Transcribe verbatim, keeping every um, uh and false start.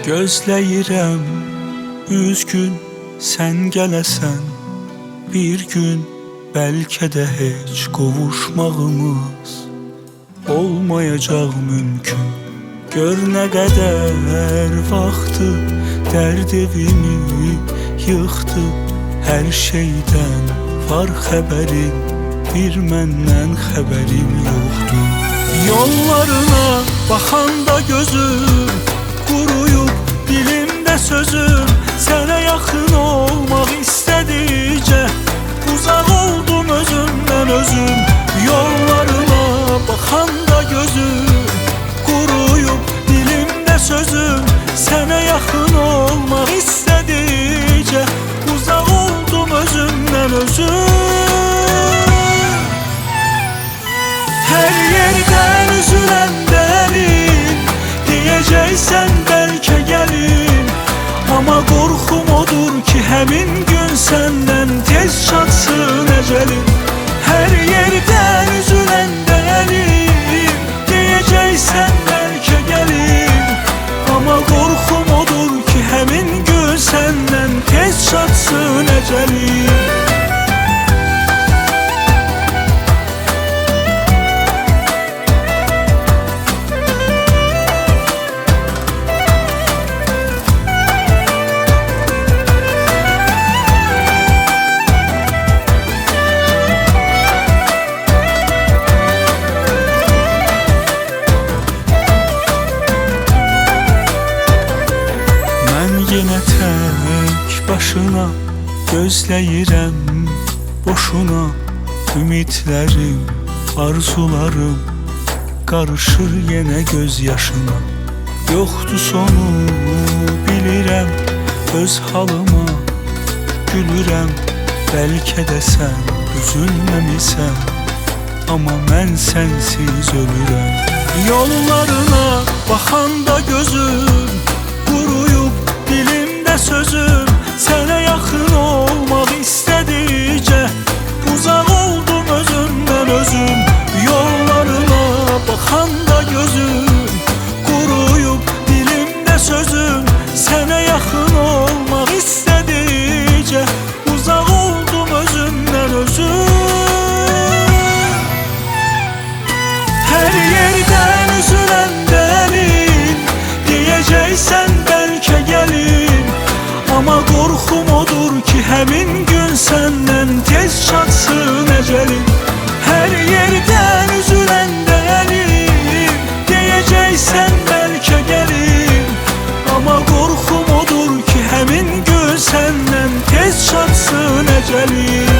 Gözləyirəm üzgün sən gələsən bir gün, bəlkə də heç qovuşmağımız olmayacaq mümkün. Gör nə qədər vaxtı dərd evimi yıxdı. Hər şeydən var xəbərin, bir məndən xəbərim yoxdur. Yollarına baxanda gözüm quruyub, dilimdə sözüm sənə yaxın olmaq istədikcə uzaq oldum özümdən özüm. Yollarına baxanda gözüm quruyub, dilimdə sözüm sənə yaxın olmaq istədikcə uzaq oldum özümdən özüm. Hər yerdən üzüləndə əlin, deyəcəksən bəlkə gəlin. Amma qorxum odur ki, həmin gün səndən tez çatsın əcəlim. Hər yerdən üzüləndə əlin, deyəcəksən bəlkə gəlin. Amma qorxum odur ki, həmin gün səndən tez çatsın əcəlim. Yenə tək başına gözləyirəm boşuna. Ümidlərim, arzularım qarışır yenə göz yaşına. Yoxdur sonu bilirəm, öz halıma gülürəm. Bəlkə də sən üzülməmisən, amma mən sənsiz ölürəm. Yollarına baxanda gözüm quruyub, dilimdə sözüm sənə yaxın olmaq istədikcə uzaq oldum özümdən özüm. Yollarına baxanda gözüm quruyub, dilimdə sözüm sənə yaxın olmaq istədikcə uzaq oldum özümdən özüm. Hər yerdən üzüləndə əlin, deyəcəksən bəlkə gəlin. Amma qorxum odur ki, həmin gün səndən tez çatsın əcəlim. Hər yerdən üzüləndə əlin, deyəcəksən bəlkə gəlin. Amma qorxum odur ki, həmin gün səndən tez çatsın əcəlim.